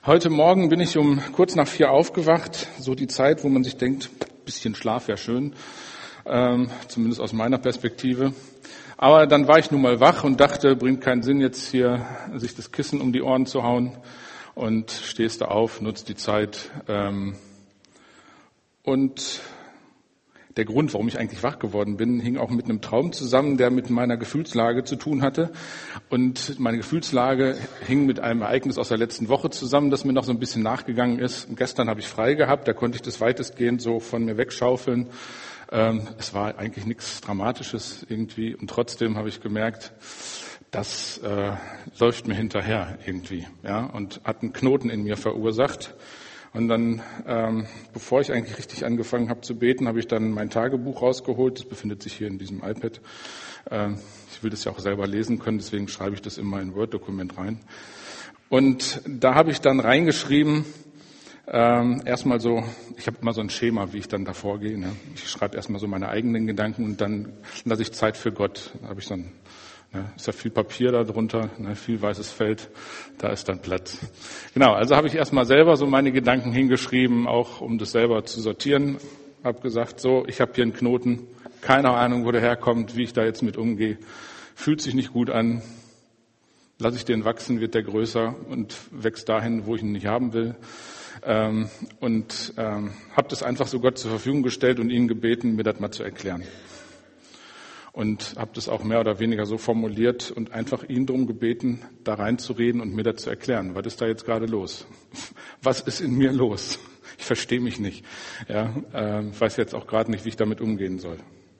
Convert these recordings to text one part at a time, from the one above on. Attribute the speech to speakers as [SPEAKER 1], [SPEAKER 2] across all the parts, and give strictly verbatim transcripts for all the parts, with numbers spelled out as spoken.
[SPEAKER 1] Heute Morgen bin ich um kurz nach vier aufgewacht, so die Zeit, wo man sich denkt, bisschen Schlaf wäre schön, ähm, zumindest aus meiner Perspektive. Aber dann war ich nun mal wach und dachte, bringt keinen Sinn, jetzt hier sich das Kissen um die Ohren zu hauen, und stehst da auf, nutzt die Zeit. Ähm, und der Grund, warum ich eigentlich wach geworden bin, hing auch mit einem Traum zusammen, der mit meiner Gefühlslage zu tun hatte. Und meine Gefühlslage hing mit einem Ereignis aus der letzten Woche zusammen, das mir noch so ein bisschen nachgegangen ist. Und gestern habe ich frei gehabt, da konnte ich das weitestgehend so von mir wegschaufeln. Ähm, es war eigentlich nichts Dramatisches irgendwie. Und trotzdem habe ich gemerkt, das äh, läuft mir hinterher irgendwie, ja, und hat einen Knoten in mir verursacht. Und dann, ähm, bevor ich eigentlich richtig angefangen habe zu beten, habe ich dann mein Tagebuch rausgeholt. Das befindet sich hier in diesem iPad. Ähm, ich will das ja auch selber lesen können, deswegen schreibe ich das in mein Word-Dokument rein. Und da habe ich dann reingeschrieben, ähm, erstmal so, ich habe immer so ein Schema, wie ich dann da vorgehe. Ne? Ich schreibe erstmal so meine eigenen Gedanken und dann lasse ich Zeit für Gott. Da habe ich so ein Ne, ist ja viel Papier da drunter, ne, viel weißes Feld, da ist dann Platz. Genau, also habe ich erstmal selber so meine Gedanken hingeschrieben, auch um das selber zu sortieren. Habe gesagt, so, ich habe hier einen Knoten, keine Ahnung, wo der herkommt, wie ich da jetzt mit umgehe. Fühlt sich nicht gut an, lasse ich den wachsen, wird der größer und wächst dahin, wo ich ihn nicht haben will. Ähm, und ähm, habe das einfach so Gott zur Verfügung gestellt und ihn gebeten, mir das mal zu erklären. Und habe das auch mehr oder weniger so formuliert und einfach ihn darum gebeten, da reinzureden und mir das zu erklären. Was ist da jetzt gerade los? Was ist in mir los? Ich verstehe mich nicht. Ja, äh, weiß jetzt auch gerade nicht, wie ich damit umgehen soll.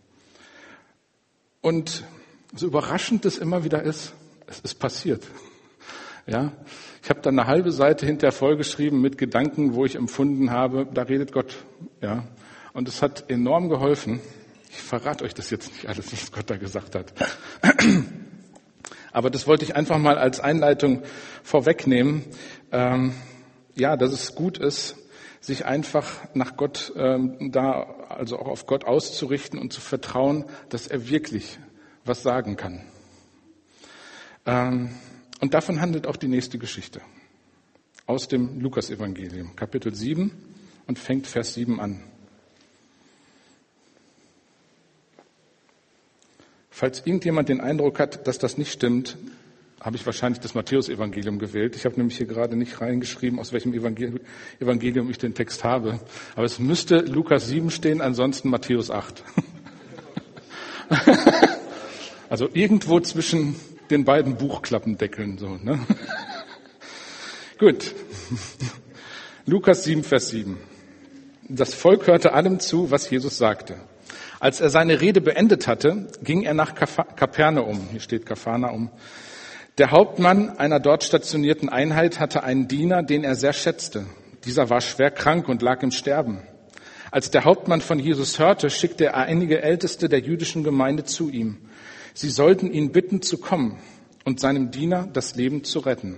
[SPEAKER 1] Und so überraschend es immer wieder ist, es ist passiert. Ja, ich habe dann eine halbe Seite hinterher vollgeschrieben mit Gedanken, wo ich empfunden habe, da redet Gott. Ja, und es hat enorm geholfen. Ich verrate euch das jetzt nicht alles, was Gott da gesagt hat. Aber das wollte ich einfach mal als Einleitung vorwegnehmen. Ähm, ja, dass es gut ist, sich einfach nach Gott, ähm, da, also auch auf Gott auszurichten und zu vertrauen, dass er wirklich was sagen kann. Ähm, und davon handelt auch die nächste Geschichte. Aus dem Lukas-Evangelium, Kapitel sieben, und fängt Vers sieben an. Falls irgendjemand den Eindruck hat, dass das nicht stimmt, habe ich wahrscheinlich das Matthäus-Evangelium gewählt. Ich habe nämlich hier gerade nicht reingeschrieben, aus welchem Evangelium ich den Text habe. Aber es müsste Lukas sieben stehen, ansonsten Matthäus acht. Also irgendwo zwischen den beiden Buchklappendeckeln. So, ne? Gut. Lukas sieben, Vers sieben. Das Volk hörte allem zu, was Jesus sagte. Als er seine Rede beendet hatte, ging er nach Kapernaum. Hier steht Kapharnaum. Der Hauptmann einer dort stationierten Einheit hatte einen Diener, den er sehr schätzte. Dieser war schwer krank und lag im Sterben. Als der Hauptmann von Jesus hörte, schickte er einige Älteste der jüdischen Gemeinde zu ihm. Sie sollten ihn bitten, zu kommen und seinem Diener das Leben zu retten.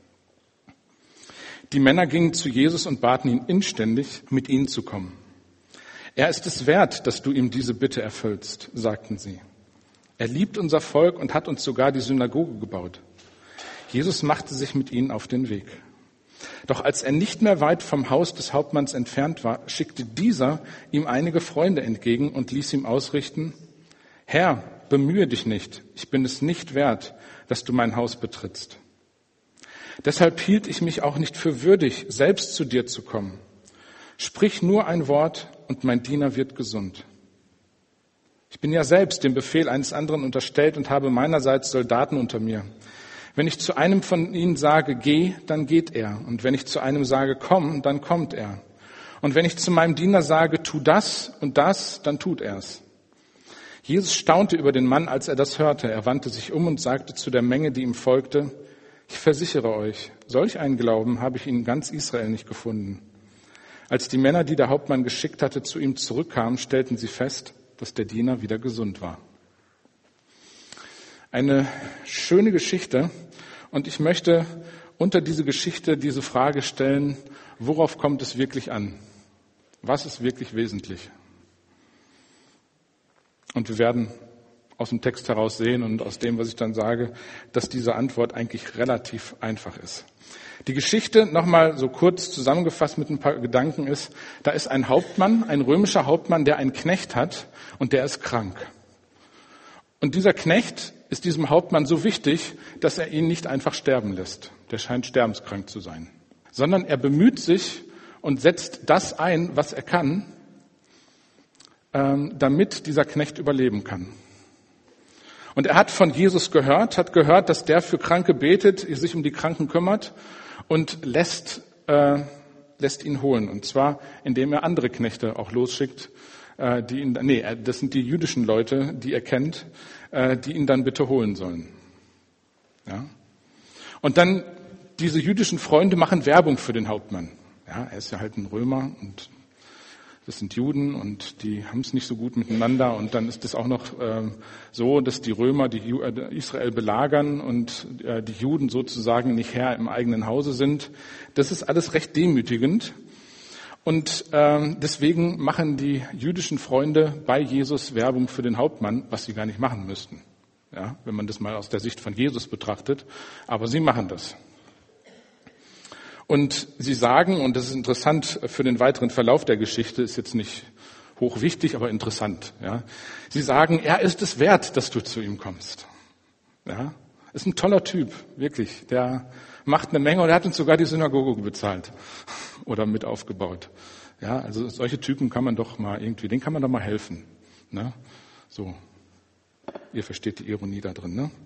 [SPEAKER 1] Die Männer gingen zu Jesus und baten ihn inständig, mit ihnen zu kommen. Er ist es wert, dass du ihm diese Bitte erfüllst, sagten sie. Er liebt unser Volk und hat uns sogar die Synagoge gebaut. Jesus machte sich mit ihnen auf den Weg. Doch als er nicht mehr weit vom Haus des Hauptmanns entfernt war, schickte dieser ihm einige Freunde entgegen und ließ ihm ausrichten: Herr, bemühe dich nicht, ich bin es nicht wert, dass du mein Haus betrittst. Deshalb hielt ich mich auch nicht für würdig, selbst zu dir zu kommen. Sprich nur ein Wort und mein Diener wird gesund. Ich bin ja selbst dem Befehl eines anderen unterstellt und habe meinerseits Soldaten unter mir. Wenn ich zu einem von ihnen sage, geh, dann geht er. Und wenn ich zu einem sage, komm, dann kommt er. Und wenn ich zu meinem Diener sage, tu das und das, dann tut er's. Jesus staunte über den Mann, als er das hörte. Er wandte sich um und sagte zu der Menge, die ihm folgte: Ich versichere euch, solch einen Glauben habe ich in ganz Israel nicht gefunden. Als die Männer, die der Hauptmann geschickt hatte, zu ihm zurückkamen, stellten sie fest, dass der Diener wieder gesund war. Eine schöne Geschichte, und ich möchte unter diese Geschichte diese Frage stellen: Worauf kommt es wirklich an? Was ist wirklich wesentlich? Und wir werden aus dem Text heraus sehen und aus dem, was ich dann sage, dass diese Antwort eigentlich relativ einfach ist. Die Geschichte, nochmal so kurz zusammengefasst mit ein paar Gedanken, ist, da ist ein Hauptmann, ein römischer Hauptmann, der einen Knecht hat und der ist krank. Und dieser Knecht ist diesem Hauptmann so wichtig, dass er ihn nicht einfach sterben lässt. Der scheint sterbenskrank zu sein. Sondern er bemüht sich und setzt das ein, was er kann, damit dieser Knecht überleben kann. Und er hat von Jesus gehört, hat gehört, dass der für Kranke betet, sich um die Kranken kümmert und lässt, äh, lässt ihn holen. Und zwar, indem er andere Knechte auch losschickt, äh, die ihn, nee, das sind die jüdischen Leute, die er kennt, äh, die ihn dann bitte holen sollen. Ja? Und dann, diese jüdischen Freunde machen Werbung für den Hauptmann. Ja, er ist ja halt ein Römer und das sind Juden und die haben es nicht so gut miteinander. Und dann ist es auch noch ähm, so, dass die Römer die Ju- äh, Israel belagern und äh, die Juden sozusagen nicht Herr im eigenen Hause sind. Das ist alles recht demütigend. Und ähm, deswegen machen die jüdischen Freunde bei Jesus Werbung für den Hauptmann, was sie gar nicht machen müssten. Ja, wenn man das mal aus der Sicht von Jesus betrachtet. Aber sie machen das. Und sie sagen, und das ist interessant für den weiteren Verlauf der Geschichte, ist jetzt nicht hochwichtig, aber interessant. Ja. Sie sagen, er ist es wert, dass du zu ihm kommst. Ja. Ist ein toller Typ, wirklich. Der macht eine Menge und er hat uns sogar die Synagoge bezahlt oder mit aufgebaut. Ja, also solche Typen kann man doch mal irgendwie, denen kann man doch mal helfen. Ne? So, ihr versteht die Ironie da drin. Ne?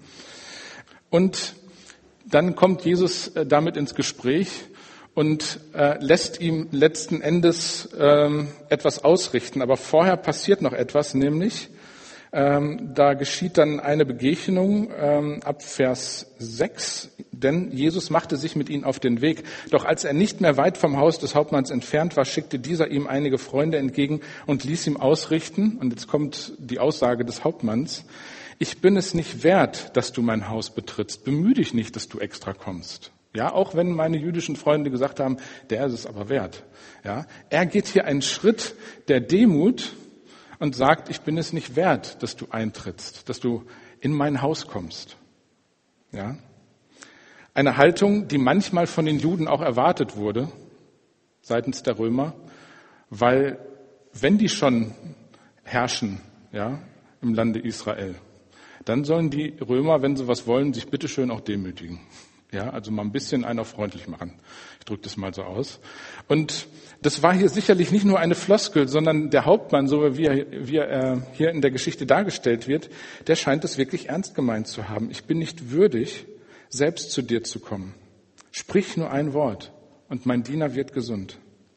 [SPEAKER 1] Und dann kommt Jesus damit ins Gespräch und äh, lässt ihm letzten Endes ähm, etwas ausrichten. Aber vorher passiert noch etwas, nämlich ähm, da geschieht dann eine Begegnung ähm, ab Vers sechs. Denn Jesus machte sich mit ihnen auf den Weg. Doch als er nicht mehr weit vom Haus des Hauptmanns entfernt war, schickte dieser ihm einige Freunde entgegen und ließ ihm ausrichten. Und jetzt kommt die Aussage des Hauptmanns. Ich bin es nicht wert, dass du mein Haus betrittst. Bemühe dich nicht, dass du extra kommst. Ja, auch wenn meine jüdischen Freunde gesagt haben, der ist es aber wert. Ja, er geht hier einen Schritt der Demut und sagt, ich bin es nicht wert, dass du eintrittst, dass du in mein Haus kommst. Ja, eine Haltung, die manchmal von den Juden auch erwartet wurde, seitens der Römer, weil wenn die schon herrschen, ja, im Lande Israel, dann sollen die Römer, wenn sie was wollen, sich bitteschön auch demütigen. Ja, also mal ein bisschen einer freundlich machen. Ich drücke das mal so aus. Und das war hier sicherlich nicht nur eine Floskel, sondern der Hauptmann, so wie er, wie er äh, hier in der Geschichte dargestellt wird, der scheint es wirklich ernst gemeint zu haben. Ich bin nicht würdig, selbst zu dir zu kommen. Sprich nur ein Wort und mein Diener wird gesund.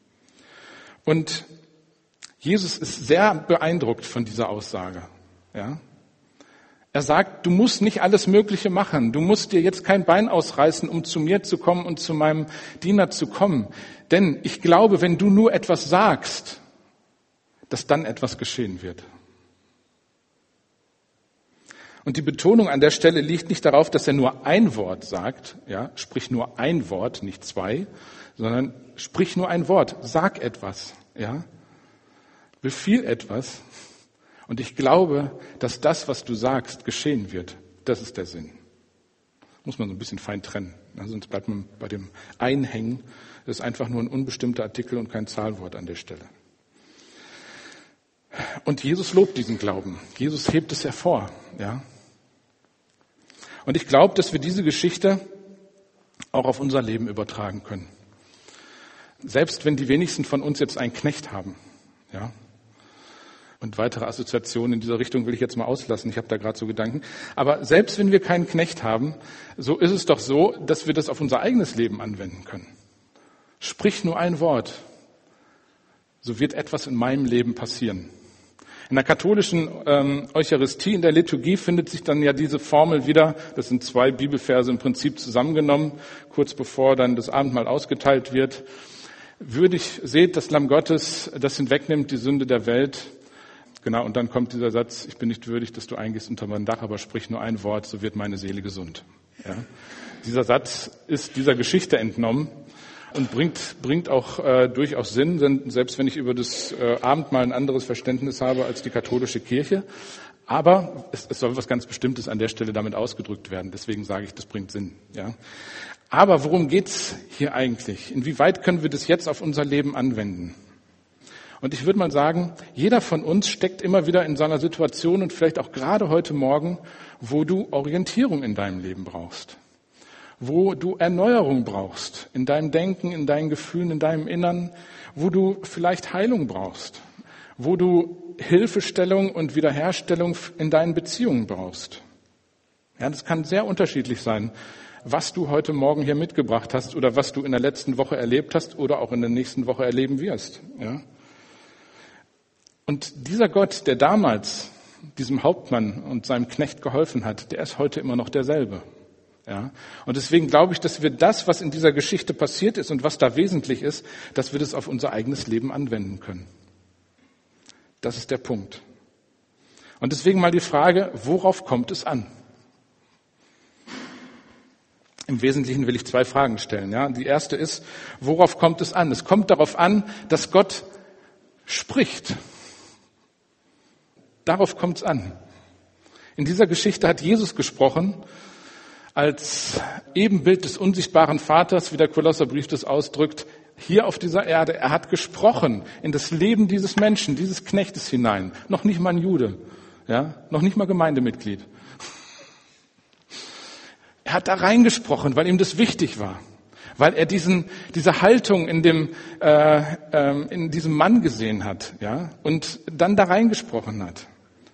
[SPEAKER 1] Und Jesus ist sehr beeindruckt von dieser Aussage. Ja. Er sagt, du musst nicht alles Mögliche machen. Du musst dir jetzt kein Bein ausreißen, um zu mir zu kommen und zu meinem Diener zu kommen. Denn ich glaube, wenn du nur etwas sagst, dass dann etwas geschehen wird. Und die Betonung an der Stelle liegt nicht darauf, dass er nur ein Wort sagt, ja, sprich nur ein Wort, nicht zwei, sondern sprich nur ein Wort, sag etwas, ja, befiehl etwas. Und ich glaube, dass das, was du sagst, geschehen wird. Das ist der Sinn. Muss man so ein bisschen fein trennen. Sonst bleibt man bei dem Einhängen. Das ist einfach nur ein unbestimmter Artikel und kein Zahlwort an der Stelle. Und Jesus lobt diesen Glauben. Jesus hebt es hervor. Ja. Und ich glaube, dass wir diese Geschichte auch auf unser Leben übertragen können. Selbst wenn die wenigsten von uns jetzt einen Knecht haben. Ja. Und weitere Assoziationen in dieser Richtung will ich jetzt mal auslassen. Ich habe da gerade so Gedanken. Aber selbst wenn wir keinen Knecht haben, so ist es doch so, dass wir das auf unser eigenes Leben anwenden können. Sprich nur ein Wort, so wird etwas in meinem Leben passieren. In der katholischen ähm, Eucharistie, in der Liturgie, findet sich dann ja diese Formel wieder. Das sind zwei Bibelverse im Prinzip zusammengenommen, kurz bevor dann das Abendmahl ausgeteilt wird. Würdig seht das Lamm Gottes, das hinwegnimmt die Sünde der Welt. Genau, und dann kommt dieser Satz, ich bin nicht würdig, dass du eingehst unter mein Dach, aber sprich nur ein Wort, so wird meine Seele gesund. Ja. Dieser Satz ist dieser Geschichte entnommen und bringt, bringt auch äh, durchaus Sinn, denn selbst wenn ich über das äh, Abendmahl ein anderes Verständnis habe als die katholische Kirche. Aber es, es soll was ganz Bestimmtes an der Stelle damit ausgedrückt werden. Deswegen sage ich, das bringt Sinn. Ja. Aber worum geht's hier eigentlich? Inwieweit können wir das jetzt auf unser Leben anwenden? Und ich würde mal sagen, jeder von uns steckt immer wieder in so einer Situation und vielleicht auch gerade heute Morgen, wo du Orientierung in deinem Leben brauchst. Wo du Erneuerung brauchst in deinem Denken, in deinen Gefühlen, in deinem Innern, wo du vielleicht Heilung brauchst, wo du Hilfestellung und Wiederherstellung in deinen Beziehungen brauchst. Ja, das kann sehr unterschiedlich sein, was du heute Morgen hier mitgebracht hast oder was du in der letzten Woche erlebt hast oder auch in der nächsten Woche erleben wirst. Ja. Und dieser Gott, der damals diesem Hauptmann und seinem Knecht geholfen hat, der ist heute immer noch derselbe. Ja. Und deswegen glaube ich, dass wir das, was in dieser Geschichte passiert ist und was da wesentlich ist, dass wir das auf unser eigenes Leben anwenden können. Das ist der Punkt. Und deswegen mal die Frage, worauf kommt es an? Im Wesentlichen will ich zwei Fragen stellen. Ja. Die erste ist, worauf kommt es an? Es kommt darauf an, dass Gott spricht. Darauf kommt es an. In dieser Geschichte hat Jesus gesprochen als Ebenbild des unsichtbaren Vaters, wie der Kolosserbrief das ausdrückt, hier auf dieser Erde. Er hat gesprochen in das Leben dieses Menschen, dieses Knechtes hinein. Noch nicht mal ein Jude, ja, noch nicht mal Gemeindemitglied. Er hat da reingesprochen, weil ihm das wichtig war, weil er diesen, diese Haltung in dem, äh, äh, in diesem Mann gesehen hat, ja, und dann da reingesprochen hat.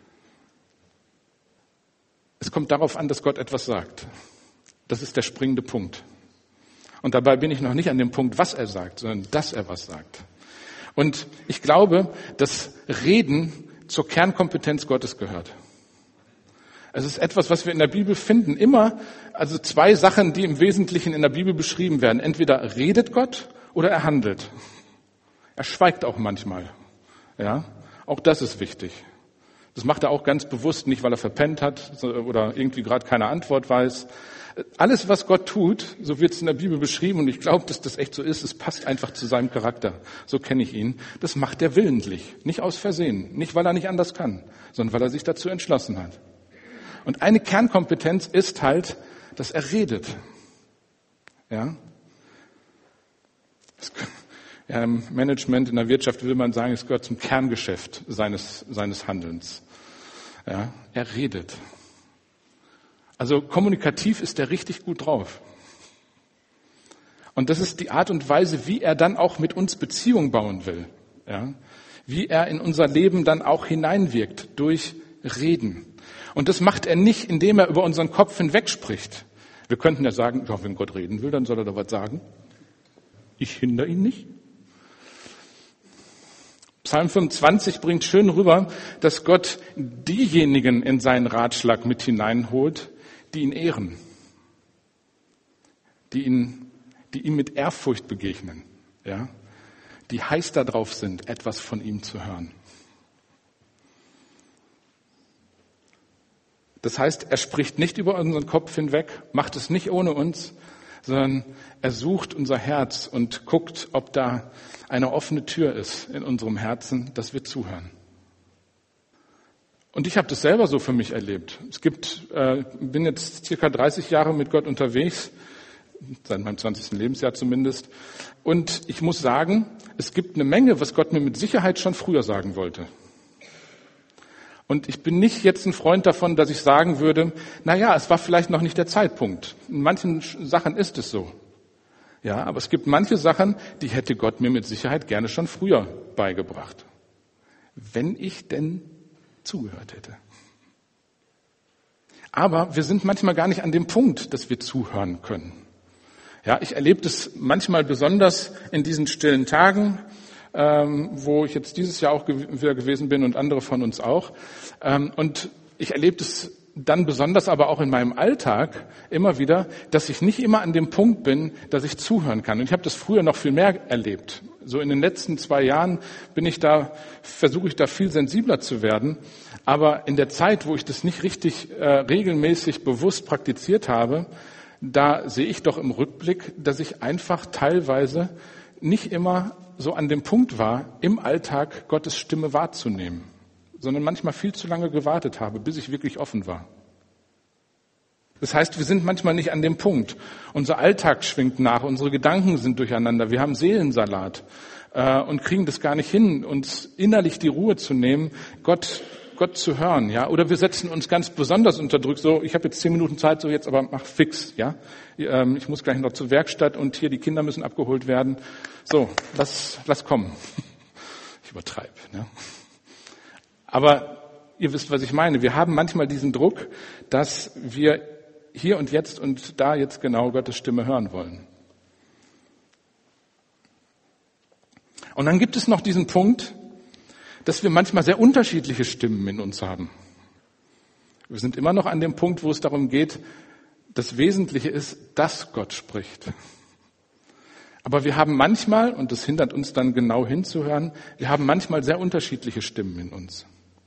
[SPEAKER 1] Es kommt darauf an, dass Gott etwas sagt. Das ist der springende Punkt. Und dabei bin ich noch nicht an dem Punkt, was er sagt, sondern dass er was sagt. Und ich glaube, dass Reden zur Kernkompetenz Gottes gehört. Es ist etwas, was wir in der Bibel finden. Immer, also zwei Sachen, die im Wesentlichen in der Bibel beschrieben werden. Entweder redet Gott oder er handelt. Er schweigt auch manchmal. Ja, auch das ist wichtig. Das macht er auch ganz bewusst, nicht weil er verpennt hat oder irgendwie gerade keine Antwort weiß. Alles, was Gott tut, so wird es in der Bibel beschrieben, und ich glaube, dass das echt so ist, es passt einfach zu seinem Charakter. So kenne ich ihn. Das macht er willentlich, nicht aus Versehen, nicht weil er nicht anders kann, sondern weil er sich dazu entschlossen hat. Und eine Kernkompetenz ist halt, dass er redet. Ja? Ja, im Management, in der Wirtschaft will man sagen, es gehört zum Kerngeschäft seines, seines Handelns. Ja? Er redet. Also kommunikativ ist er richtig gut drauf. Und das ist die Art und Weise, wie er dann auch mit uns Beziehung bauen will. Ja? Wie er in unser Leben dann auch hineinwirkt durch Reden. Und das macht er nicht, indem er über unseren Kopf hinweg spricht. Wir könnten ja sagen, ja, wenn Gott reden will, dann soll er doch was sagen. Ich hindere ihn nicht. Psalm fünfundzwanzig bringt schön rüber, dass Gott diejenigen in seinen Ratschlag mit hineinholt, die ihn ehren, die ihn, die ihm mit Ehrfurcht begegnen, ja, die heiß darauf sind, etwas von ihm zu hören. Das heißt, er spricht nicht über unseren Kopf hinweg, macht es nicht ohne uns, sondern er sucht unser Herz und guckt, ob da eine offene Tür ist in unserem Herzen, dass wir zuhören. Und ich habe das selber so für mich erlebt. Es gibt, äh, bin jetzt circa dreißig Jahre mit Gott unterwegs, seit meinem zwanzigsten Lebensjahr zumindest. Und ich muss sagen, es gibt eine Menge, was Gott mir mit Sicherheit schon früher sagen wollte. Und ich bin nicht jetzt ein Freund davon, dass ich sagen würde, na ja, es war vielleicht noch nicht der Zeitpunkt. In manchen Sachen ist es so. Ja, aber es gibt manche Sachen, die hätte Gott mir mit Sicherheit gerne schon früher beigebracht. Wenn ich denn zugehört hätte. Aber wir sind manchmal gar nicht an dem Punkt, dass wir zuhören können. Ja, ich erlebe das manchmal besonders in diesen stillen Tagen, ähm, wo ich jetzt dieses Jahr auch ge- wieder gewesen bin und andere von uns auch. Ähm, und ich erlebe das dann besonders aber auch in meinem Alltag immer wieder, dass ich nicht immer an dem Punkt bin, dass ich zuhören kann. Und ich habe das früher noch viel mehr erlebt. So in den letzten zwei Jahren bin ich da, versuche ich da viel sensibler zu werden. Aber in der Zeit, wo ich das nicht richtig äh, regelmäßig bewusst praktiziert habe, da sehe ich doch im Rückblick, dass ich einfach teilweise nicht immer so an dem Punkt war, im Alltag Gottes Stimme wahrzunehmen. sondern manchmal viel zu lange gewartet habe, bis ich wirklich offen war. Das heißt, wir sind manchmal nicht an dem Punkt. Unser Alltag schwingt nach, unsere Gedanken sind durcheinander, wir haben Seelensalat äh, und kriegen das gar nicht hin, uns innerlich die Ruhe zu nehmen, Gott Gott zu hören, ja, oder wir setzen uns ganz besonders unter Druck, so, ich habe jetzt zehn Minuten Zeit, so jetzt aber mach fix, ja, ich muss gleich noch zur Werkstatt und hier die Kinder müssen abgeholt werden, so, lass, lass kommen. Ich übertreibe, ne? Aber ihr wisst, was ich meine, wir haben manchmal diesen Druck, dass wir hier und jetzt und da jetzt genau Gottes Stimme hören wollen. Und dann gibt es noch diesen Punkt, dass wir manchmal sehr unterschiedliche Stimmen in uns haben. Wir sind immer noch an dem Punkt, wo es darum geht, das Wesentliche ist, dass Gott spricht. Aber wir haben manchmal, und das hindert uns dann genau hinzuhören, wir haben manchmal sehr unterschiedliche Stimmen in uns.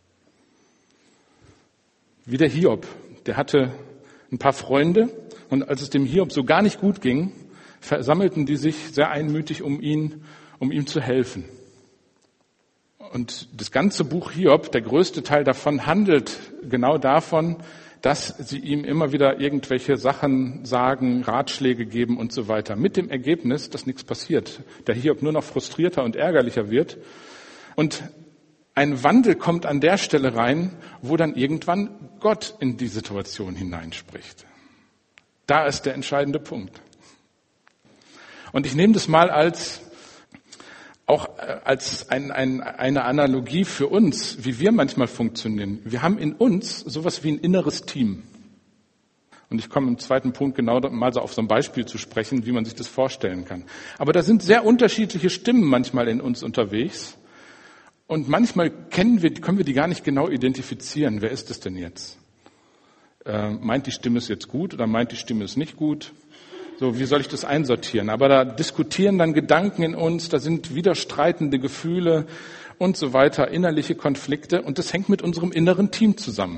[SPEAKER 1] Wie der Hiob, der hatte ein paar Freunde und als es dem Hiob so gar nicht gut ging, versammelten die sich sehr einmütig um ihn, um ihm zu helfen. Und das ganze Buch Hiob, der größte Teil davon, handelt genau davon, dass sie ihm immer wieder irgendwelche Sachen sagen, Ratschläge geben und so weiter. Mit dem Ergebnis, dass nichts passiert. Der Hiob nur noch frustrierter und ärgerlicher wird. Und ein Wandel kommt an der Stelle rein, wo dann irgendwann Gott in die Situation hineinspricht. Da ist der entscheidende Punkt. Und ich nehme das mal als auch als ein, ein, eine Analogie für uns, wie wir manchmal funktionieren. Wir haben in uns sowas wie ein inneres Team. Und ich komme im zweiten Punkt genau mal so auf so ein Beispiel zu sprechen, wie man sich das vorstellen kann. Aber da sind sehr unterschiedliche Stimmen manchmal in uns unterwegs. Und manchmal kennen wir, können wir die gar nicht genau identifizieren. Wer ist es denn jetzt? Äh, meint die Stimme es jetzt gut oder meint die Stimme es nicht gut? So, wie soll ich das einsortieren? Aber da diskutieren dann Gedanken in uns, da sind widerstreitende Gefühle und so weiter, innerliche Konflikte. Und das hängt mit unserem inneren Team zusammen.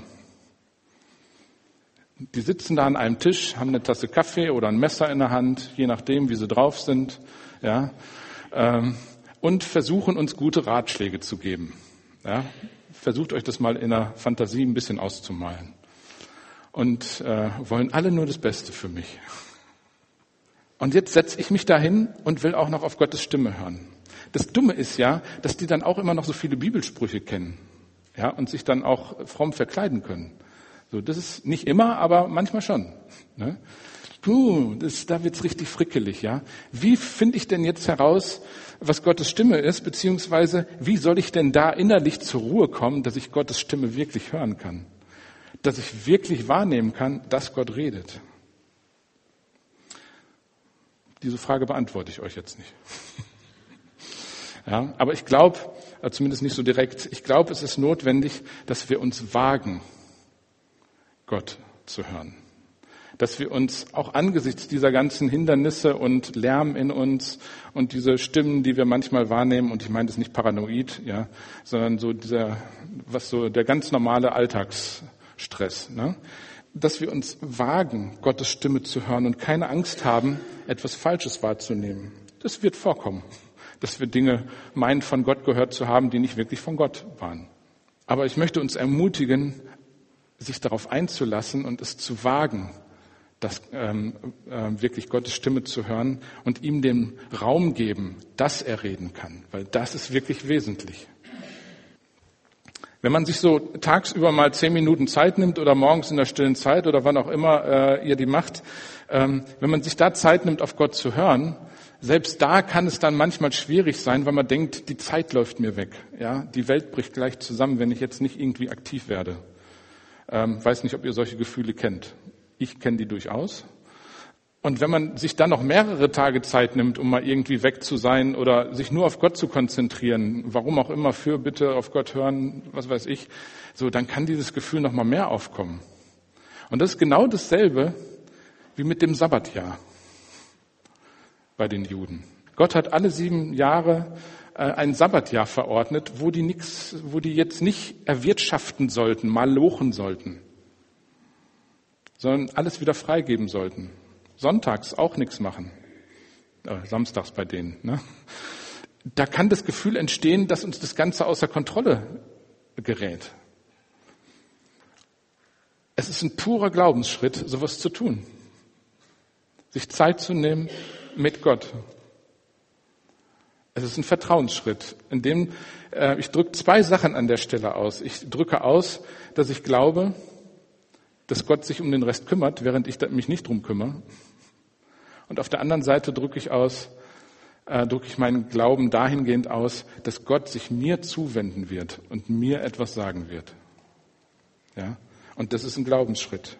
[SPEAKER 1] Die sitzen da an einem Tisch, haben eine Tasse Kaffee oder ein Messer in der Hand, je nachdem, wie sie drauf sind, ja, ähm, und versuchen uns gute Ratschläge zu geben. Ja, versucht euch das mal in der Fantasie ein bisschen auszumalen. Und äh, wollen alle nur das Beste für mich. Und jetzt setze ich mich dahin und will auch noch auf Gottes Stimme hören. Das Dumme ist ja, dass die dann auch immer noch so viele Bibelsprüche kennen, ja, und sich dann auch fromm verkleiden können. So, das ist nicht immer, aber manchmal schon. Ne? Puh, das, da wird's richtig frickelig, ja. Wie finde ich denn jetzt heraus, was Gottes Stimme ist, beziehungsweise wie soll ich denn da innerlich zur Ruhe kommen, dass ich Gottes Stimme wirklich hören kann, dass ich wirklich wahrnehmen kann, dass Gott redet? Diese Frage beantworte ich euch jetzt nicht. Ja, aber ich glaube, zumindest nicht so direkt, ich glaube, es ist notwendig, dass wir uns wagen, Gott zu hören. Dass wir uns auch angesichts dieser ganzen Hindernisse und Lärm in uns und diese Stimmen, die wir manchmal wahrnehmen, und ich meine das nicht paranoid, ja, sondern so dieser, was so der ganz normale Alltagsstress, ne? Dass wir uns wagen, Gottes Stimme zu hören und keine Angst haben, etwas Falsches wahrzunehmen. Das wird vorkommen, dass wir Dinge meinen, von Gott gehört zu haben, die nicht wirklich von Gott waren. Aber ich möchte uns ermutigen, sich darauf einzulassen und es zu wagen, das, ähm, äh, wirklich Gottes Stimme zu hören und ihm den Raum geben, dass er reden kann, weil das ist wirklich wesentlich. Wenn man sich so tagsüber mal zehn Minuten Zeit nimmt oder morgens in der stillen Zeit oder wann auch immer äh, ihr die macht, ähm, wenn man sich da Zeit nimmt, auf Gott zu hören, selbst da kann es dann manchmal schwierig sein, weil man denkt, die Zeit läuft mir weg. Ja, die Welt bricht gleich zusammen, wenn ich jetzt nicht irgendwie aktiv werde. Ähm, weiß nicht, ob ihr solche Gefühle kennt. Ich kenne die durchaus. Und wenn man sich dann noch mehrere Tage Zeit nimmt, um mal irgendwie weg zu sein oder sich nur auf Gott zu konzentrieren, warum auch immer, für bitte auf Gott hören, was weiß ich, so, dann kann dieses Gefühl noch mal mehr aufkommen. Und das ist genau dasselbe wie mit dem Sabbatjahr bei den Juden. Gott hat alle sieben Jahre äh, ein Sabbatjahr verordnet, wo die nix, wo die jetzt nicht erwirtschaften sollten, mal lochen sollten, sondern alles wieder freigeben sollten. Sonntags auch nichts machen. Äh, samstags bei denen. Ne? Da kann das Gefühl entstehen, dass uns das Ganze außer Kontrolle gerät. Es ist ein purer Glaubensschritt, sowas zu tun. Sich Zeit zu nehmen mit Gott. Es ist ein Vertrauensschritt, in dem äh, ich drücke zwei Sachen an der Stelle aus. Ich drücke aus, dass ich glaube, dass Gott sich um den Rest kümmert, während ich mich nicht drum kümmere. Und auf der anderen Seite drücke ich aus, äh, drücke ich meinen Glauben dahingehend aus, dass Gott sich mir zuwenden wird und mir etwas sagen wird. Ja? Und das ist ein Glaubensschritt.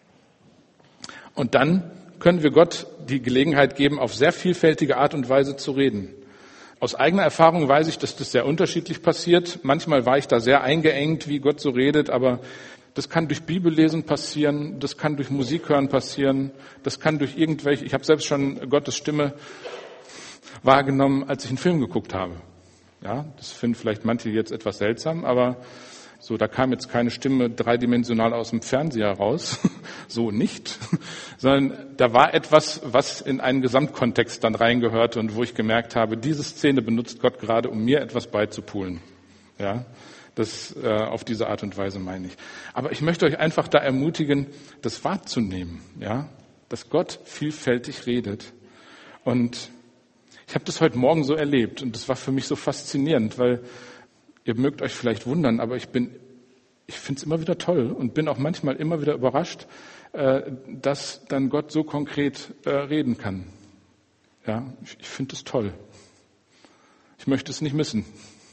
[SPEAKER 1] Und dann können wir Gott die Gelegenheit geben, auf sehr vielfältige Art und Weise zu reden. Aus eigener Erfahrung weiß ich, dass das sehr unterschiedlich passiert. Manchmal war ich da sehr eingeengt, wie Gott so redet, aber das kann durch Bibellesen passieren, das kann durch Musik hören passieren, das kann durch irgendwelche, ich habe selbst schon Gottes Stimme wahrgenommen, als ich einen Film geguckt habe. Ja, das finden vielleicht manche jetzt etwas seltsam, aber so, da kam jetzt keine Stimme dreidimensional aus dem Fernseher raus, so nicht, sondern da war etwas, was in einen Gesamtkontext dann reingehörte und wo ich gemerkt habe, diese Szene benutzt Gott gerade, um mir etwas beizupulen. Ja, das äh, auf diese Art und Weise meine ich. Aber ich möchte euch einfach da ermutigen, das wahrzunehmen, ja, dass Gott vielfältig redet. Und ich habe das heute Morgen so erlebt und das war für mich so faszinierend, weil ihr mögt euch vielleicht wundern, aber ich bin, ich finde es immer wieder toll und bin auch manchmal immer wieder überrascht, äh, dass dann Gott so konkret äh, reden kann. Ja, ich, ich finde es toll. Ich möchte es nicht missen.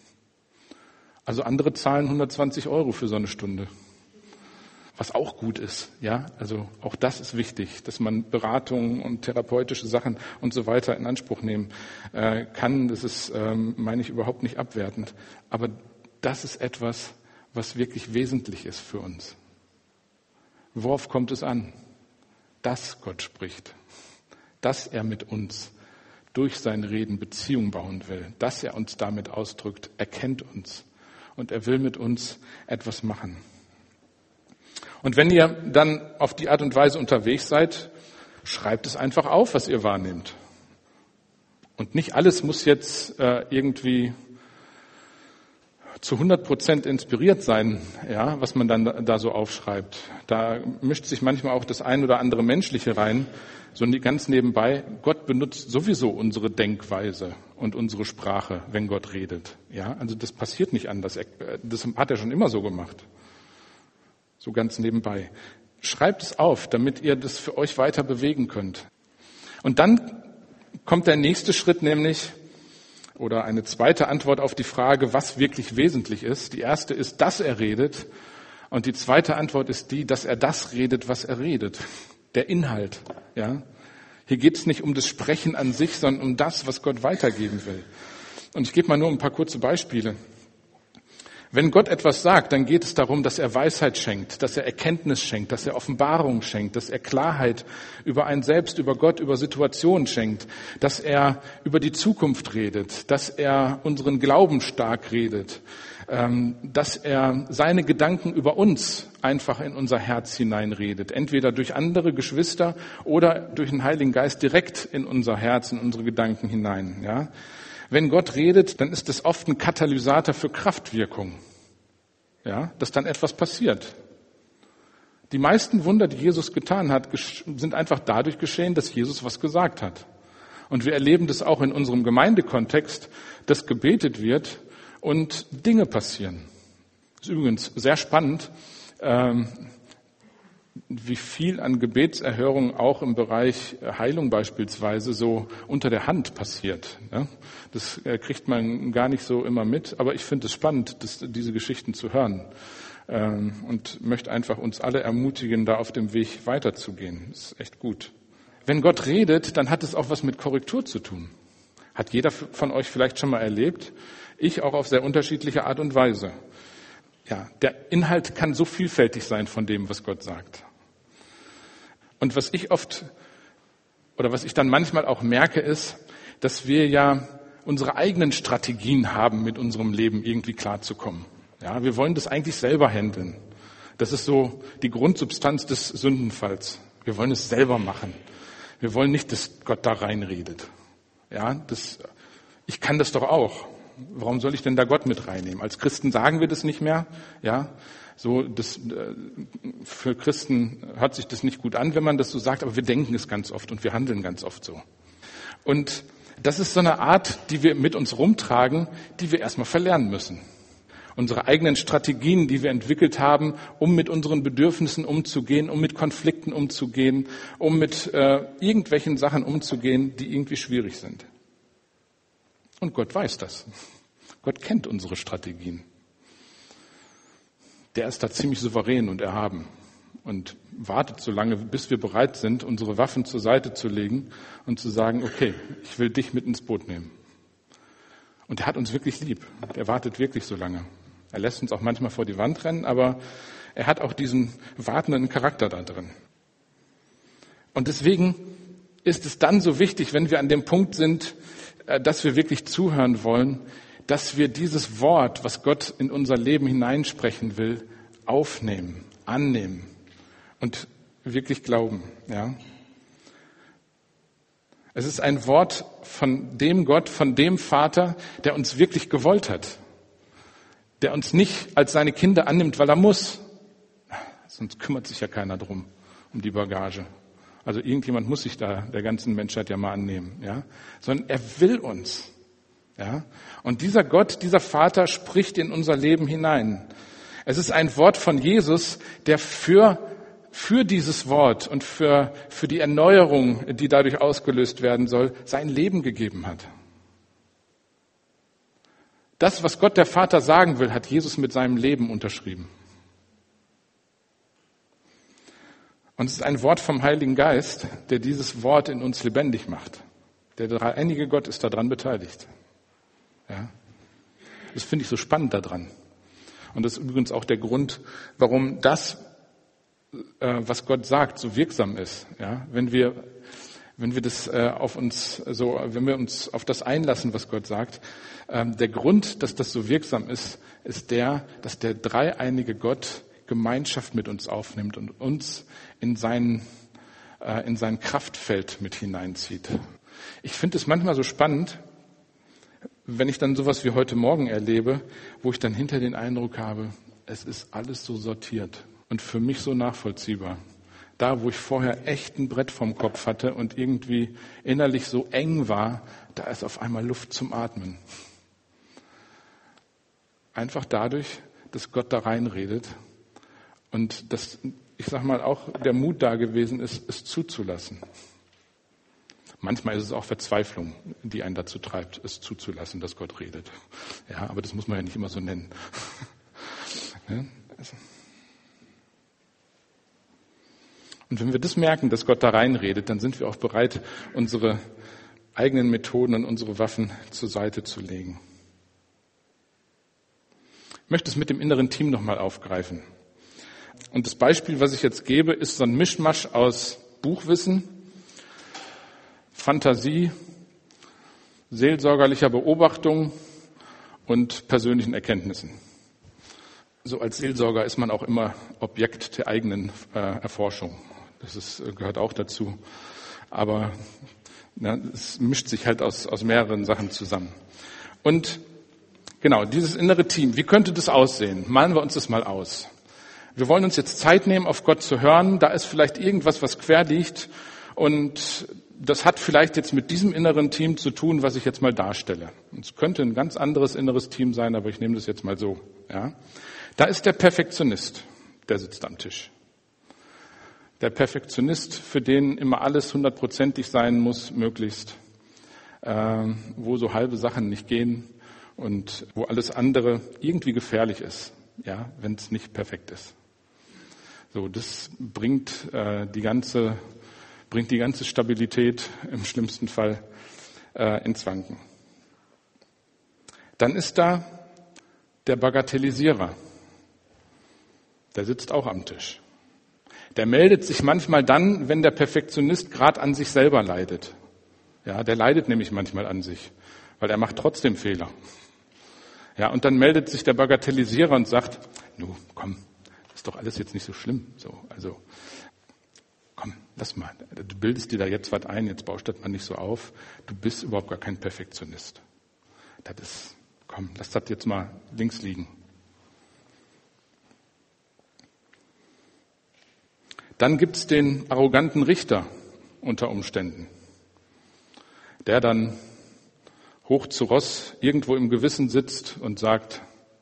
[SPEAKER 1] Also andere zahlen hundertzwanzig Euro für so eine Stunde. Was auch gut ist, ja. Also auch das ist wichtig, dass man Beratungen und therapeutische Sachen und so weiter in Anspruch nehmen äh, kann. Das ist, ähm, meine ich, überhaupt nicht abwertend. Aber das ist etwas, was wirklich wesentlich ist für uns. Worauf kommt es an? Dass Gott spricht. Dass er mit uns durch sein Reden Beziehung bauen will. Dass er uns damit ausdrückt, er kennt uns. Und er will mit uns etwas machen. Und wenn ihr dann auf die Art und Weise unterwegs seid, schreibt es einfach auf, was ihr wahrnehmt. Und nicht alles muss jetzt äh, irgendwie zu hundert Prozent inspiriert sein, ja, was man dann da, da so aufschreibt. Da mischt sich manchmal auch das ein oder andere Menschliche rein, so ganz nebenbei. Gott benutzt sowieso unsere Denkweise und unsere Sprache, wenn Gott redet. Ja, also das passiert nicht anders. Das hat er schon immer so gemacht. So ganz nebenbei. Schreibt es auf, damit ihr das für euch weiter bewegen könnt. Und dann kommt der nächste Schritt, nämlich, oder eine zweite Antwort auf die Frage, was wirklich wesentlich ist. Die erste ist, dass er redet. Und die zweite Antwort ist die, dass er das redet, was er redet. Der Inhalt, ja. Hier geht es nicht um das Sprechen an sich, sondern um das, was Gott weitergeben will. Und ich gebe mal nur ein paar kurze Beispiele. Wenn Gott etwas sagt, dann geht es darum, dass er Weisheit schenkt, dass er Erkenntnis schenkt, dass er Offenbarung schenkt, dass er Klarheit über einen selbst, über Gott, über Situationen schenkt, dass er über die Zukunft redet, dass er unseren Glauben stark redet, dass er seine Gedanken über uns einfach in unser Herz hineinredet, entweder durch andere Geschwister oder durch den Heiligen Geist direkt in unser Herz, in unsere Gedanken hinein, ja. Wenn Gott redet, dann ist es oft ein Katalysator für Kraftwirkung, ja, dass dann etwas passiert. Die meisten Wunder, die Jesus getan hat, sind einfach dadurch geschehen, dass Jesus was gesagt hat. Und wir erleben das auch in unserem Gemeindekontext, dass gebetet wird und Dinge passieren. Das ist übrigens sehr spannend, ähm, wie viel an Gebetserhörung auch im Bereich Heilung beispielsweise so unter der Hand passiert. Ja, das kriegt man gar nicht so immer mit, aber ich finde es spannend, das, diese Geschichten zu hören, ähm, und möchte einfach uns alle ermutigen, da auf dem Weg weiterzugehen. Das ist echt gut. Wenn Gott redet, dann hat es auch was mit Korrektur zu tun. Hat jeder von euch vielleicht schon mal erlebt. Ich auch auf sehr unterschiedliche Art und Weise. Ja, der Inhalt kann so vielfältig sein von dem, was Gott sagt. Und was ich oft, oder was ich dann manchmal auch merke, ist, dass wir ja unsere eigenen Strategien haben, mit unserem Leben irgendwie klarzukommen. Ja, wir wollen das eigentlich selber handeln. Das ist so die Grundsubstanz des Sündenfalls. Wir wollen es selber machen. Wir wollen nicht, dass Gott da reinredet. Ja, das, ich kann das doch auch. Warum soll ich denn da Gott mit reinnehmen? Als Christen sagen wir das nicht mehr, ja. So, das, für Christen hört sich das nicht gut an, wenn man das so sagt, aber wir denken es ganz oft und wir handeln ganz oft so. Und das ist so eine Art, die wir mit uns rumtragen, die wir erstmal verlernen müssen. Unsere eigenen Strategien, die wir entwickelt haben, um mit unseren Bedürfnissen umzugehen, um mit Konflikten umzugehen, um mit äh, irgendwelchen Sachen umzugehen, die irgendwie schwierig sind. Und Gott weiß das. Gott kennt unsere Strategien. Der ist da ziemlich souverän und erhaben und wartet so lange, bis wir bereit sind, unsere Waffen zur Seite zu legen und zu sagen, okay, ich will dich mit ins Boot nehmen. Und er hat uns wirklich lieb. Er wartet wirklich so lange. Er lässt uns auch manchmal vor die Wand rennen, aber er hat auch diesen wartenden Charakter da drin. Und deswegen ist es dann so wichtig, wenn wir an dem Punkt sind, dass wir wirklich zuhören wollen, dass wir dieses Wort, was Gott in unser Leben hineinsprechen will, aufnehmen, annehmen und wirklich glauben. Ja. Es ist ein Wort von dem Gott, von dem Vater, der uns wirklich gewollt hat, der uns nicht als seine Kinder annimmt, weil er muss. Sonst kümmert sich ja keiner drum, um die Bagage. Also irgendjemand muss sich da der ganzen Menschheit ja mal annehmen, ja. Sondern er will uns. Ja, und dieser Gott, dieser Vater spricht in unser Leben hinein. Es ist ein Wort von Jesus, der für, für dieses Wort und für, für die Erneuerung, die dadurch ausgelöst werden soll, sein Leben gegeben hat. Das, was Gott der Vater sagen will, hat Jesus mit seinem Leben unterschrieben. Und es ist ein Wort vom Heiligen Geist, der dieses Wort in uns lebendig macht. Der dreieinige Gott ist daran beteiligt. Ja, das finde ich so spannend daran. Und das ist übrigens auch der Grund, warum das, äh, was Gott sagt, so wirksam ist. Ja, wenn wir, wenn wir das äh, auf uns, so, wenn wir uns auf das einlassen, was Gott sagt, ähm, der Grund, dass das so wirksam ist, ist der, dass der dreieinige Gott Gemeinschaft mit uns aufnimmt und uns in sein, äh, in sein Kraftfeld mit hineinzieht. Ich finde es manchmal so spannend, wenn ich dann sowas wie heute Morgen erlebe, wo ich dann hinter den Eindruck habe, es ist alles so sortiert und für mich so nachvollziehbar. Da, wo ich vorher echt ein Brett vorm Kopf hatte und irgendwie innerlich so eng war, da ist auf einmal Luft zum Atmen. Einfach dadurch, dass Gott da reinredet und dass, ich sag mal, auch der Mut da gewesen ist, es zuzulassen. Manchmal ist es auch Verzweiflung, die einen dazu treibt, es zuzulassen, dass Gott redet. Ja, aber das muss man ja nicht immer so nennen. Ja, also. Und wenn wir das merken, dass Gott da reinredet, dann sind wir auch bereit, unsere eigenen Methoden und unsere Waffen zur Seite zu legen. Ich möchte es mit dem inneren Team nochmal aufgreifen. Und das Beispiel, was ich jetzt gebe, ist so ein Mischmasch aus Buchwissen, Fantasie, seelsorgerlicher Beobachtung und persönlichen Erkenntnissen. So als Seelsorger ist man auch immer Objekt der eigenen äh, Erforschung. Das ist, gehört auch dazu. Aber ja, es mischt sich halt aus, aus mehreren Sachen zusammen. Und genau, dieses innere Team, wie könnte das aussehen? Malen wir uns das mal aus. Wir wollen uns jetzt Zeit nehmen, auf Gott zu hören. Da ist vielleicht irgendwas, was quer liegt. Und das hat vielleicht jetzt mit diesem inneren Team zu tun, was ich jetzt mal darstelle. Es könnte ein ganz anderes inneres Team sein, aber ich nehme das jetzt mal so. Ja. Da ist der Perfektionist, der sitzt am Tisch. Der Perfektionist, für den immer alles hundertprozentig sein muss, möglichst, äh, wo so halbe Sachen nicht gehen und wo alles andere irgendwie gefährlich ist, ja, wenn es nicht perfekt ist. So, das bringt äh, die ganze bringt die ganze Stabilität im schlimmsten Fall äh, ins Wanken. Dann ist da der Bagatellisierer. Der sitzt auch am Tisch. Der meldet sich manchmal dann, wenn der Perfektionist gerade an sich selber leidet. Ja, der leidet nämlich manchmal an sich, weil er macht trotzdem Fehler. Ja, und dann meldet sich der Bagatellisierer und sagt, nu, komm, ist doch alles jetzt nicht so schlimm. So, also, komm, lass mal. Du bildest dir da jetzt was ein, jetzt baust du das mal nicht so auf. Du bist überhaupt gar kein Perfektionist. Das ist, Komm, lass das jetzt mal links liegen. Dann gibt's den arroganten Richter unter Umständen, der dann hoch zu Ross irgendwo im Gewissen sitzt und sagt,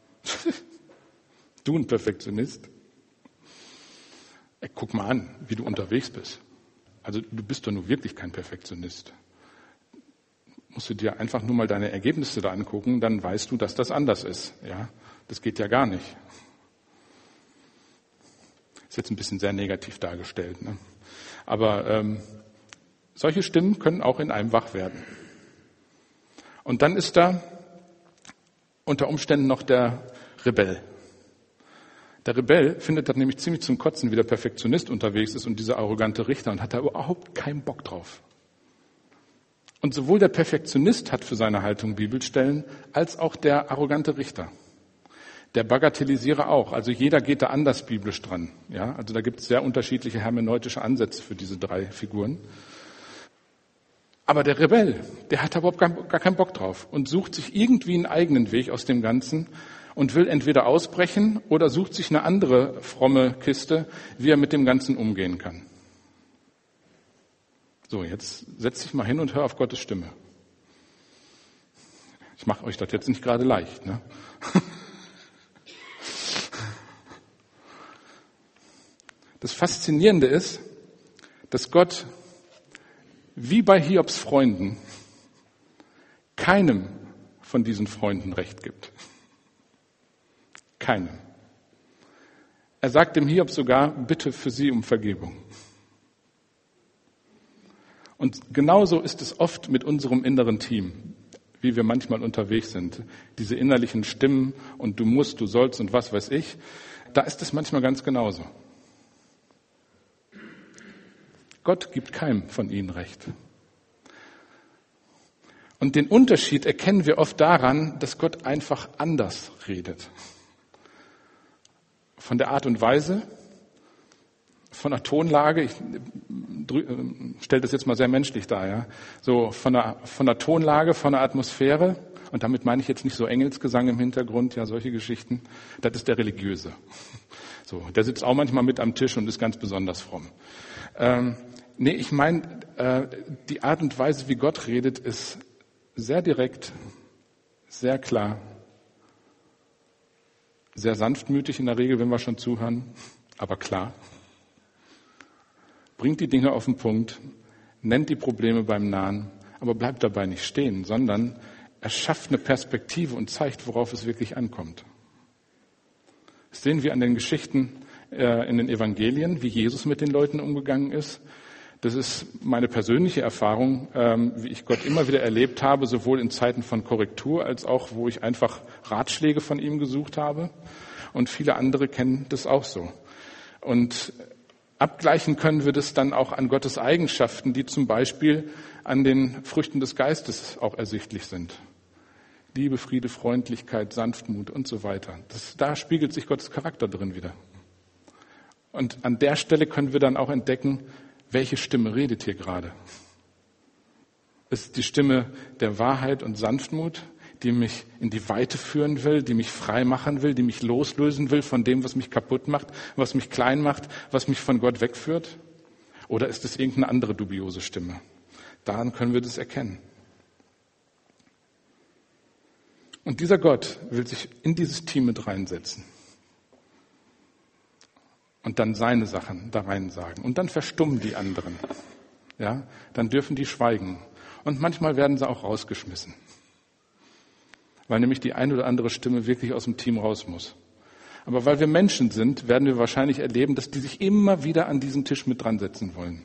[SPEAKER 1] du ein Perfektionist, ey, guck mal an, wie du unterwegs bist. Also du bist doch nur wirklich kein Perfektionist. Musst du dir einfach nur mal deine Ergebnisse da angucken, dann weißt du, dass das anders ist. Ja, das geht ja gar nicht. Ist jetzt ein bisschen sehr negativ dargestellt, ne? Aber ähm, solche Stimmen können auch in einem wach werden. Und dann ist da unter Umständen noch der Rebell. Der Rebell findet das nämlich ziemlich zum Kotzen, wie der Perfektionist unterwegs ist und dieser arrogante Richter und hat da überhaupt keinen Bock drauf. Und sowohl der Perfektionist hat für seine Haltung Bibelstellen, als auch der arrogante Richter. Der Bagatellisierer auch. Also jeder geht da anders biblisch dran. Ja, also da gibt es sehr unterschiedliche hermeneutische Ansätze für diese drei Figuren. Aber der Rebell, der hat überhaupt gar keinen Bock drauf und sucht sich irgendwie einen eigenen Weg aus dem Ganzen und will entweder ausbrechen oder sucht sich eine andere fromme Kiste, wie er mit dem Ganzen umgehen kann. So, jetzt setz dich mal hin und hör auf Gottes Stimme. Ich mache euch das jetzt nicht gerade leicht, ne? Das Faszinierende ist, dass Gott, wie bei Hiobs Freunden, keinem von diesen Freunden Recht gibt. Keinem. Er sagt dem Hiob sogar, bitte für sie um Vergebung. Und genauso ist es oft mit unserem inneren Team, wie wir manchmal unterwegs sind. Diese innerlichen Stimmen und du musst, du sollst und was weiß ich, da ist es manchmal ganz genauso. Gott gibt keinem von ihnen Recht. Und den Unterschied erkennen wir oft daran, dass Gott einfach anders redet. Von der Art und Weise, von der Tonlage, ich stelle das jetzt mal sehr menschlich dar, ja, so von der, von der Tonlage, von der Atmosphäre, und damit meine ich jetzt nicht so Engelsgesang im Hintergrund, ja, solche Geschichten, das ist der Religiöse. So, der sitzt auch manchmal mit am Tisch und ist ganz besonders fromm. Ähm, nee, ich meine, äh, die Art und Weise, wie Gott redet, ist sehr direkt, sehr klar, sehr sanftmütig in der Regel, wenn wir schon zuhören, aber klar. Bringt die Dinge auf den Punkt, nennt die Probleme beim Namen, aber bleibt dabei nicht stehen, sondern er schafft eine Perspektive und zeigt, worauf es wirklich ankommt. Das sehen wir an den Geschichten äh, in den Evangelien, wie Jesus mit den Leuten umgegangen ist. Das ist meine persönliche Erfahrung, ähm, wie ich Gott immer wieder erlebt habe, sowohl in Zeiten von Korrektur als auch, wo ich einfach Ratschläge von ihm gesucht habe. Und viele andere kennen das auch so. Und abgleichen können wir das dann auch an Gottes Eigenschaften, die zum Beispiel an den Früchten des Geistes auch ersichtlich sind. Liebe, Friede, Freundlichkeit, Sanftmut und so weiter. Das, da spiegelt sich Gottes Charakter drin wieder. Und an der Stelle können wir dann auch entdecken, welche Stimme redet hier gerade? Ist es die Stimme der Wahrheit und Sanftmut, die mich in die Weite führen will, die mich frei machen will, die mich loslösen will von dem, was mich kaputt macht, was mich klein macht, was mich von Gott wegführt? Oder ist es irgendeine andere dubiose Stimme? Daran können wir das erkennen. Und dieser Gott will sich in dieses Team mit reinsetzen. Und dann seine Sachen da rein sagen. Und dann verstummen die anderen. Ja, dann dürfen die schweigen. Und manchmal werden sie auch rausgeschmissen. Weil nämlich die eine oder andere Stimme wirklich aus dem Team raus muss. Aber weil wir Menschen sind, werden wir wahrscheinlich erleben, dass die sich immer wieder an diesen Tisch mit dran setzen wollen.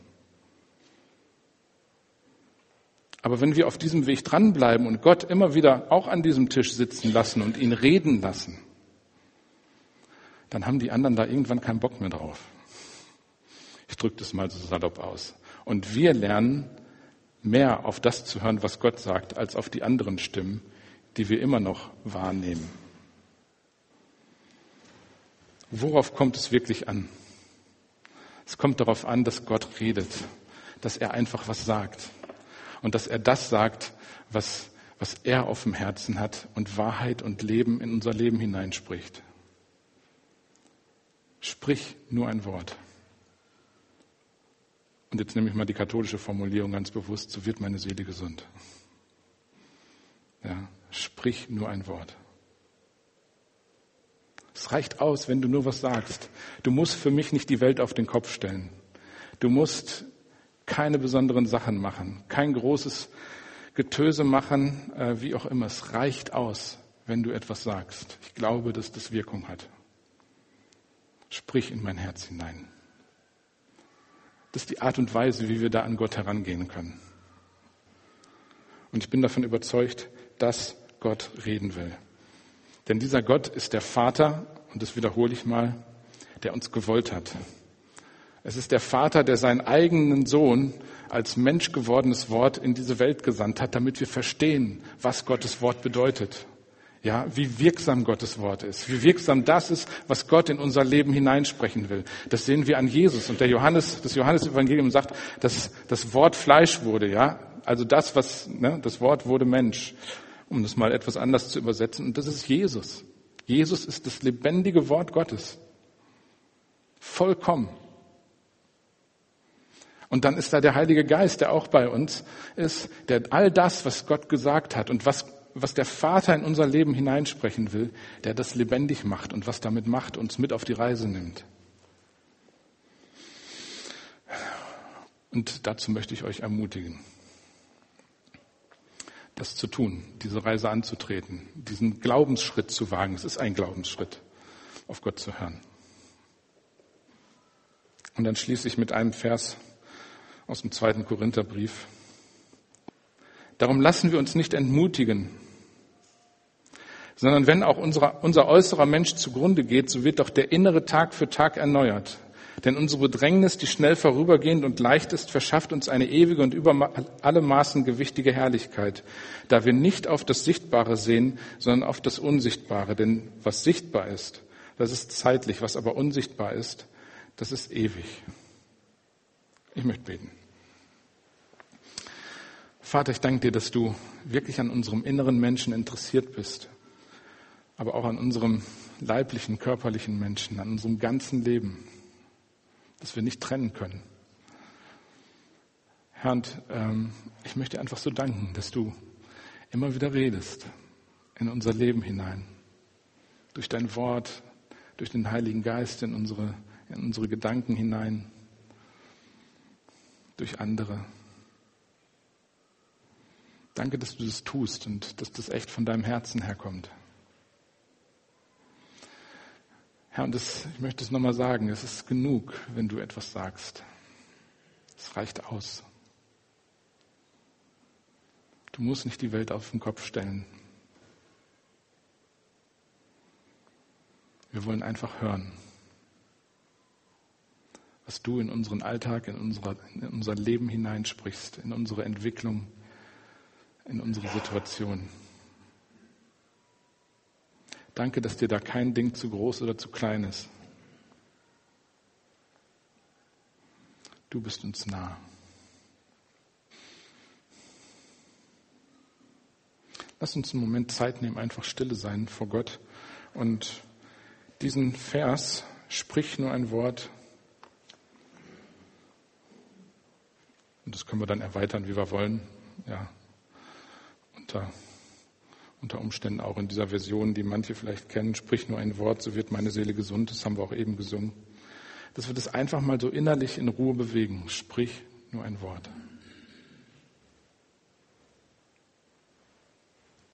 [SPEAKER 1] Aber wenn wir auf diesem Weg dranbleiben und Gott immer wieder auch an diesem Tisch sitzen lassen und ihn reden lassen, dann haben die anderen da irgendwann keinen Bock mehr drauf. Ich drücke das mal so salopp aus. Und wir lernen, mehr auf das zu hören, was Gott sagt, als auf die anderen Stimmen, die wir immer noch wahrnehmen. Worauf kommt es wirklich an? Es kommt darauf an, dass Gott redet, dass er einfach was sagt und dass er das sagt, was, was er auf dem Herzen hat und Wahrheit und Leben in unser Leben hineinspricht. Sprich nur ein Wort. Und jetzt nehme ich mal die katholische Formulierung ganz bewusst, so wird meine Seele gesund. Ja, sprich nur ein Wort. Es reicht aus, wenn du nur was sagst. Du musst für mich nicht die Welt auf den Kopf stellen. Du musst keine besonderen Sachen machen, kein großes Getöse machen, äh, wie auch immer. Es reicht aus, wenn du etwas sagst. Ich glaube, dass das Wirkung hat. Sprich in mein Herz hinein. Das ist die Art und Weise, wie wir da an Gott herangehen können. Und ich bin davon überzeugt, dass Gott reden will. Denn dieser Gott ist der Vater, und das wiederhole ich mal, der uns gewollt hat. Es ist der Vater, der seinen eigenen Sohn als menschgewordenes Wort in diese Welt gesandt hat, damit wir verstehen, was Gottes Wort bedeutet. Ja, wie wirksam Gottes Wort ist, wie wirksam das ist, was Gott in unser Leben hineinsprechen will. Das sehen wir an Jesus. Und der Johannes, das Johannesevangelium sagt, dass das Wort Fleisch wurde, ja. Also das, was, ne, das Wort wurde Mensch, um das mal etwas anders zu übersetzen. Und das ist Jesus. Jesus ist das lebendige Wort Gottes. Vollkommen. Und dann ist da der Heilige Geist, der auch bei uns ist, der all das, was Gott gesagt hat und was was der Vater in unser Leben hineinsprechen will, der das lebendig macht und was damit macht, uns mit auf die Reise nimmt. Und dazu möchte ich euch ermutigen, das zu tun, diese Reise anzutreten, diesen Glaubensschritt zu wagen. Es ist ein Glaubensschritt, auf Gott zu hören. Und dann schließe ich mit einem Vers aus dem zweiten Korintherbrief. Darum lassen wir uns nicht entmutigen, sondern wenn auch unser, unser äußerer Mensch zugrunde geht, so wird doch der innere Tag für Tag erneuert. Denn unsere Bedrängnis, die schnell vorübergehend und leicht ist, verschafft uns eine ewige und über alle Maßen gewichtige Herrlichkeit, da wir nicht auf das Sichtbare sehen, sondern auf das Unsichtbare. Denn was sichtbar ist, das ist zeitlich, was aber unsichtbar ist, das ist ewig. Ich möchte beten. Vater, ich danke dir, dass du wirklich an unserem inneren Menschen interessiert bist, aber auch an unserem leiblichen, körperlichen Menschen, an unserem ganzen Leben, dass wir nicht trennen können. Herr, und, ähm, ich möchte dir einfach so danken, dass du immer wieder redest in unser Leben hinein, durch dein Wort, durch den Heiligen Geist in unsere, in unsere Gedanken hinein, durch andere. Danke, dass du das tust und dass das echt von deinem Herzen herkommt. Herr, und das, ich möchte es nochmal sagen, es ist genug, wenn du etwas sagst. Es reicht aus. Du musst nicht die Welt auf den Kopf stellen. Wir wollen einfach hören, was du in unseren Alltag, in, unserer, in unser Leben hineinsprichst, in unsere Entwicklung, in unsere Situation. Danke, dass dir da kein Ding zu groß oder zu klein ist. Du bist uns nah. Lass uns einen Moment Zeit nehmen, einfach stille sein vor Gott und diesen Vers, sprich nur ein Wort. Und das können wir dann erweitern, wie wir wollen. Ja. Unter, unter Umständen auch in dieser Version, die manche vielleicht kennen, sprich nur ein Wort, so wird meine Seele gesund, das haben wir auch eben gesungen. Dass wir das einfach mal so innerlich in Ruhe bewegen, sprich nur ein Wort.